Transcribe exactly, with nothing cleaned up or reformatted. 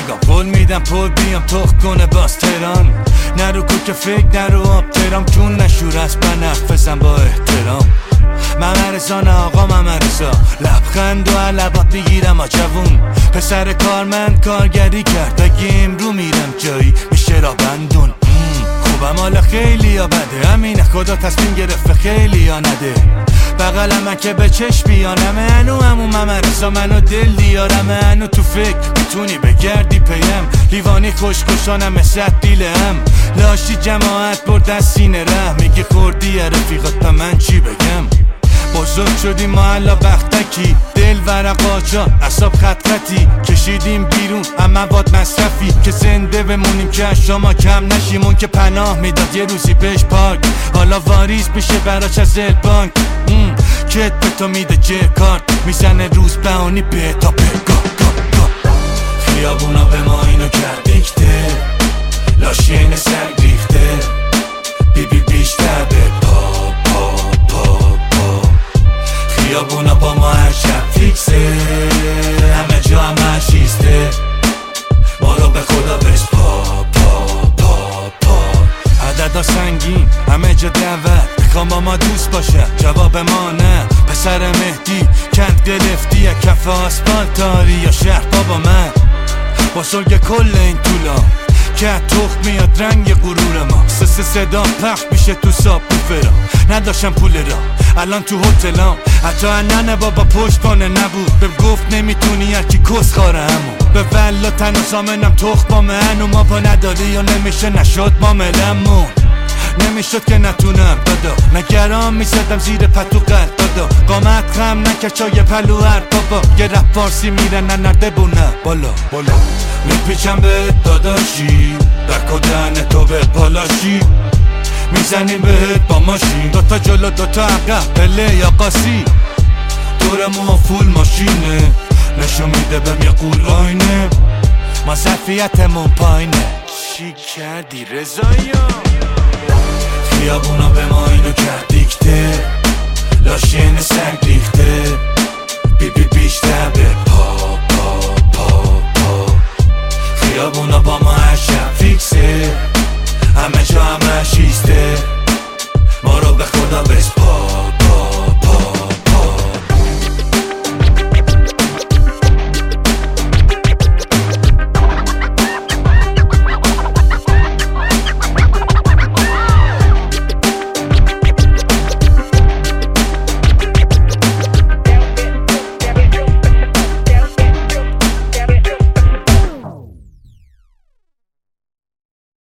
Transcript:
نگاه قول میدم پر بیام تخ کنه باز تهران. نرو کوک فکر نرو آب ترام چون نشور است بنفذم با احترام. ممرزان آقا ممرزا لبخند و علبات بگیرم آ جوون. پسر کارمند کارگری کرد اگه امرو میرم جایی میشه را بندون. خوبم حالا خیلی ها بده همینه خدا تصمیم گرفته خیلی ها نده. بغل من که به چشم بیانم هنو همون ممرزا منو دل دیارم هنو تو فکر میتونی بگردی پیم. لیوانی خوشگوشانم مثل دیلم لاشی جماعت برد از سینه ره. میگی خوردی رفیقات تا من چی بگم. بزرگ شدیم ما حالا بختکی دل ورقاچا اصاب خط خطی کشیدیم بیرون هم مواد مصرفی که زنده بمونیم که از شما کم نشیم. اون که پناه میداد یه روزی بهش پاک حالا واریز میشه براش از البانک. کت به تو میده جه کارت میزنه روز بهانی به تا بگاه خیابونا به ما اینو کرد دیکته لاشین سگ ریخته بی بی بیشتر به پا پا پا پا. خیابونا با ما هر شب فیکسه همه جا همه شیسته ما رو به خدا بش پا پا پا پا. عددا سنگین همه جا دعوت میخوام با ما دوست باشه جواب ما نه. پسر مهدی کند گرفتی یک کف آسفالت داری یا شهر بابا من بزرگ کل این طولا که تخت میاد رنگ غرور ما. سه صدا پخش میشه تو ساب بوفرا نداشتم پول را الان تو هتلام. حتی ننه بابا پشتانه نبود به گفت نمیتونی هرکی کس خاره همون. به ولا تن و سامنم تخت با من و ما پا نداری یا نمیشه نشد معاملمون. نمیشد که نتونم دادا نگرام میزدم زیر پتو قلب دادا. قامت خم نکشای پلو هر بابا یه رپ فارسی میره ننرده بونه بالا بالا. میپیچم به داداشی در کدن تو به پالاشی میزنیم بهت با ماشین دوتا جلو دوتا عقب پله یا قاسی دور مو فول ماشینه نشون میده بهم یه قول آینه ما ظرفیتمون پایینه. چی کردی رضایا؟ خیابونا به ما اینو کرد دیکته لاشین سگ ریخته بی بی